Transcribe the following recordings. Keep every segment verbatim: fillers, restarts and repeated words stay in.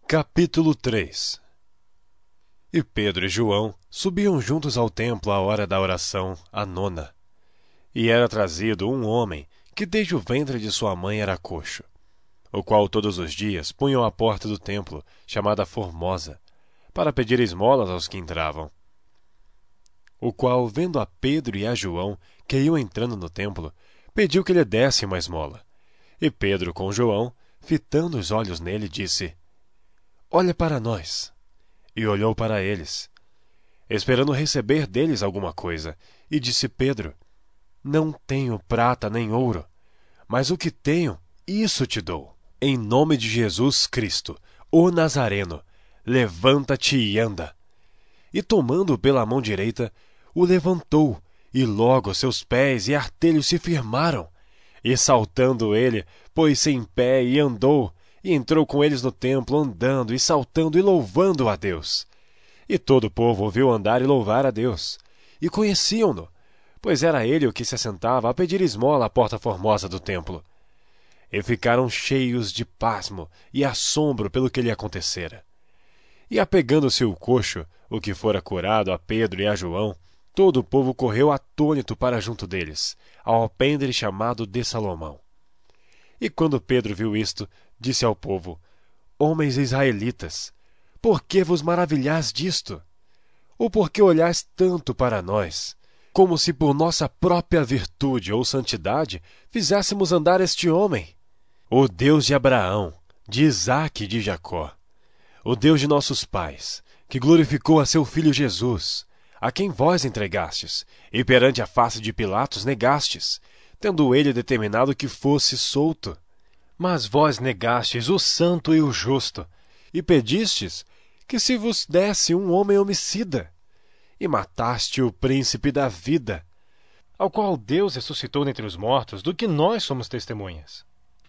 Capítulo três. E Pedro e João subiam juntos ao templo à hora da oração, a nona. E era trazido um homem que desde o ventre de sua mãe era coxo, o qual todos os dias punham à porta do templo, chamada Formosa, para pedir esmolas aos que entravam. O qual, vendo a Pedro e a João, que iam entrando no templo, pediu que lhe dessem uma esmola. E Pedro, com João, fitando os olhos nele, disse: Olha para nós. E olhou para eles, esperando receber deles alguma coisa. E disse Pedro: Não tenho prata nem ouro, mas o que tenho, isso te dou. Em nome de Jesus Cristo, o Nazareno, levanta-te e anda. E tomando-o pela mão direita, o levantou, e logo seus pés e artelhos se firmaram. E saltando ele, pôs-se em pé e andou, e entrou com eles no templo, andando e saltando e louvando a Deus. E todo o povo ouviu andar e louvar a Deus, e conheciam-no, pois era ele o que se assentava a pedir esmola à porta formosa do templo. E ficaram cheios de pasmo e assombro pelo que lhe acontecera. E apegando-se o coxo, o que fora curado, a Pedro e a João, todo o povo correu atônito para junto deles, ao alpendre chamado de Salomão. E quando Pedro viu isto, disse ao povo: Homens israelitas, por que vos maravilhais disto? Ou por que olhais tanto para nós, como se por nossa própria virtude ou santidade fizéssemos andar este homem? O Deus de Abraão, de Isaque e de Jacó, o Deus de nossos pais, que glorificou a seu filho Jesus, a quem vós entregastes, e perante a face de Pilatos negastes, tendo ele determinado que fosse solto. Mas vós negastes o santo e o justo, e pedistes que se vos desse um homem homicida, e mataste o príncipe da vida, ao qual Deus ressuscitou dentre os mortos, do que nós somos testemunhas.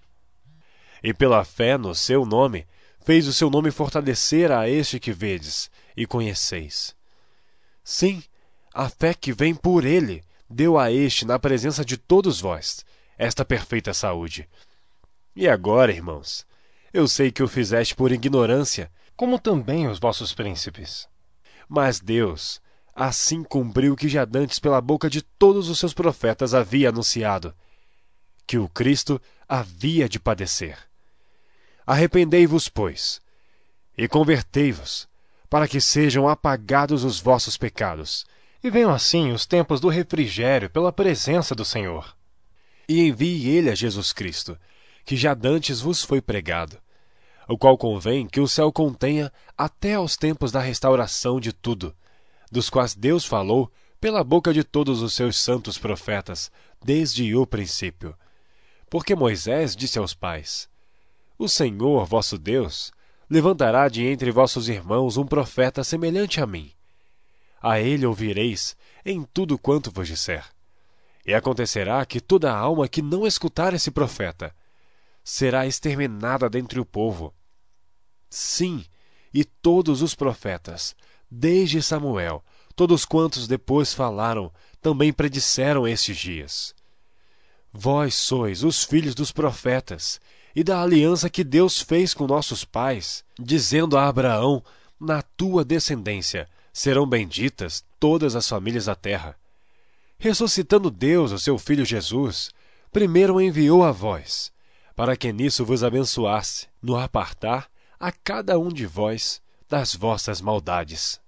E pela fé no seu nome, fez o seu nome fortalecer a este que vedes e conheceis. Sim, a fé que vem por ele deu a este, na presença de todos vós, esta perfeita saúde. E agora, irmãos, eu sei que o fizeste por ignorância, como também os vossos príncipes. Mas Deus assim cumpriu o que já dantes pela boca de todos os seus profetas havia anunciado, que o Cristo havia de padecer. Arrependei-vos, pois, e convertei-vos, para que sejam apagados os vossos pecados, e venham assim os tempos do refrigério pela presença do Senhor. E envie ele a Jesus Cristo, que já dantes vos foi pregado, o qual convém que o céu contenha até aos tempos da restauração de tudo, dos quais Deus falou pela boca de todos os seus santos profetas, desde o princípio. Porque Moisés disse aos pais: O Senhor, vosso Deus, levantará de entre vossos irmãos um profeta semelhante a mim. A ele ouvireis em tudo quanto vos disser. E acontecerá que toda alma que não escutar esse profeta será exterminada dentre o povo. Sim, e todos os profetas, desde Samuel, todos quantos depois falaram, também predisseram estes dias. Vós sois os filhos dos profetas, e da aliança que Deus fez com nossos pais, dizendo a Abraão: Na tua descendência serão benditas todas as famílias da terra. Ressuscitando Deus o seu Filho Jesus, primeiro o enviou a vós, para que nisso vos abençoasse, no apartar a cada um de vós das vossas maldades.